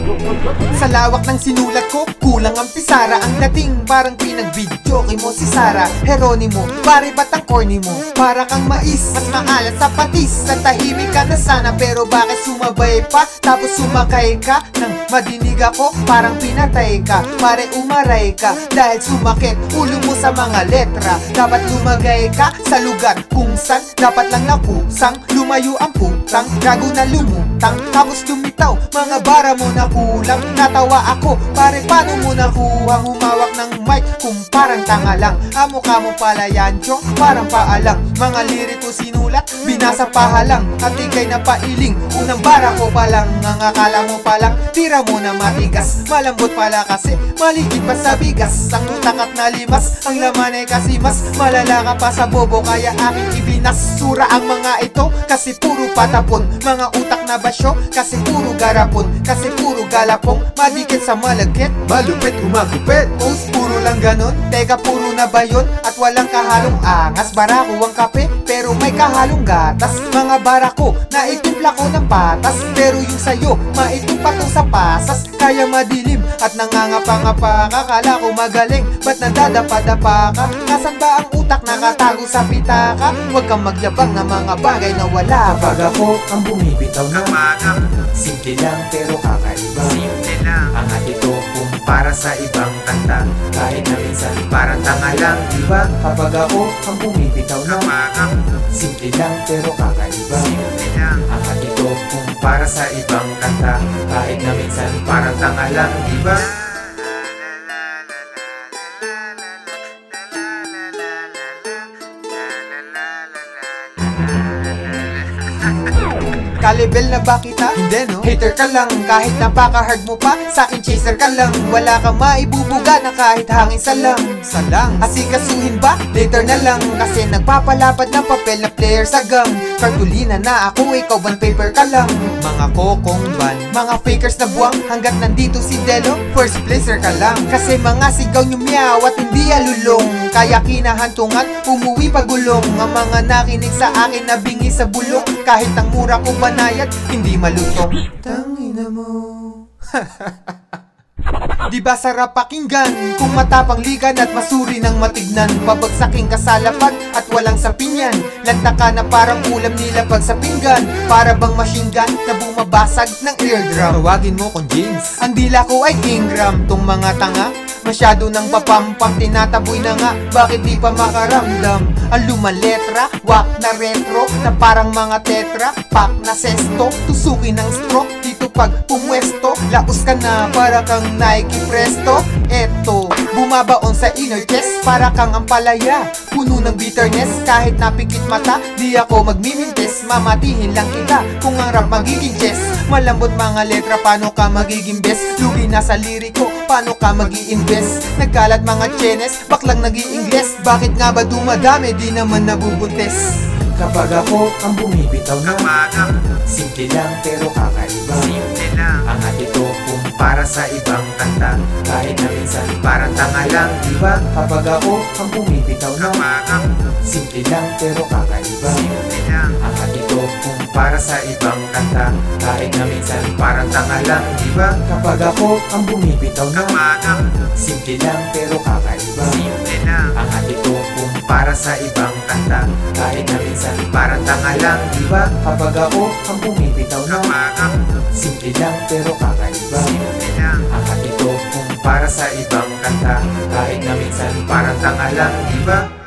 Sa lawak ng sinulat ko, kulang ang pisara. Ang dating parang pinag-video mo si Sara Heronimo, pare ba't ang corny mo? Para kang mais, mas maalat sa patis. Sa tahimik ka na sana, pero bakit sumabay pa? Tapos sumakay ka, nang madinig ako, parang pinatay ka. Pare umaray ka, dahil sumakit ulo mo sa mga letra. Dapat lumagay ka sa lugar kung saan dapat lang nakusang. Lumayo ang putang, gago na lumutang, tapos lumitaw, mga bara mo na kulang. Natawa ako, pare paano mo nakuhang humawak ng mic kung parang tanga lang? Mukha mo pala yan, chong, parang paalang. Mga liriko sinulat, binasa pahalang, at ikay na pailing. Unang bara ko palang, ang akala mo palang tira mo na matigas. Malambot pala kasi, maliit pa sa bigas. Ang utak at nalimas, ang laman ay kasi mas malala ka pa sa bobo, kaya aking ibinasura ang mga ito. Kasi puro patapon, mga utak na basyo, kasi puro garapon, kasi puro galapong, madikit sa malagkit, malupit umagupit. Post puro lang ganon, teka puro na ba yun? At walang kahalong angas, barako ang kape, pero may kahalong gatas. Mga barako, naitimpla ko ng patas, pero yung sayo, maitim pa to sa pasas. Kaya madilim at nangangapa-ngapa ka, kala ko magaling, ba't nadadapa-dapa ka? Nasaan ba ang utak nakatago sa pitaka? Huwag kang magyabang na mga bagay na wala. Kapag ako ang bumibitaw na simple lang pero kakaiba. Simple lang ang atito kumpara sa ibang kanta, kahit na minsan parang tanga lang, diba? Kapag ako ang bumibitaw na simple lang pero kakaiba. Simple lang ang atito kumpara sa ibang kanta, kahit na minsan parang tanga lang, diba? Kalibel na ba kita? Hindi no? Hater ka lang, kahit napaka-hard mo pa. Sa'kin chaser ka lang, wala kang maibubuga na kahit hangin salang. Asikasuhin ba? Later na lang, kasi nagpapalapad ng papel na player sa gang. Kartulina na ako, ikaw ban paper ka lang. Mga kokong ban, mga fakers na buwang, hanggat nandito si Delo, first placer ka lang. Kasi mga sigaw nyo meow at hindi alulong, kaya kinahantungan, umuwi pagulong. Ang mga nakinig sa akin na bingi sa bulong, kahit ang mura ko banayad, hindi malutong. Tangina mo. Di ba sarap pakinggan kung matapang ligan at masuri ng matignan? Pabagsaking ka sa lapag at walang sapinyan, lanta ka na parang ulam nila pag sa pinggan. Para bang machine gun na bumabasag ng eardrum. Tawagin mo kong James, ang dila ko ay Ingram. Tong mga tanga, masyado nang papampang, tinataboy na nga, bakit di pa makaramdam? Ang lumaletra, wak na retro, na parang mga tetra, pak na sesto, tusukin ng stroke, dito pag pumwesto, laos ka na para kang Nike Presto. Eto, bumabaon sa inner chest, para kang ampalaya, puno ng bitterness. Kahit napikit mata, di ako magmimintes, mamatihin lang kita kung ang rap magiging chess. Malambot mga letra, paano ka magiging best? Lugi na sa liriko, paano ka mag-i-invest? Nagkalat mga chenes, baklang nag-i-ingles, bakit nga ba dumadami, di naman nabubuntes? Kapag ako ang bumibitaw na simple lang pero kakaiba. Simple lang ang atito kumpara sa ibang kanta, kahit na minsan parang tanga lang, diba? Kapag ako ang bumibitaw na simple lang pero kakaiba. Simple lang ang atito kumpara sa ibang kanta, kahit na minsan parang tanga lang, diba? Kapag ako ang bumibitaw na simple lang pero kakaiba. Simple lang ang atito kumpara sa ibang kanta, kahit na minsan parang tanga lang, diba? Kapag ako ang bumibitaw na simple lang pero kakaiba. Simple lang ang atito kumpara sa ibang kanta, kahit na minsan parang tanga lang, diba?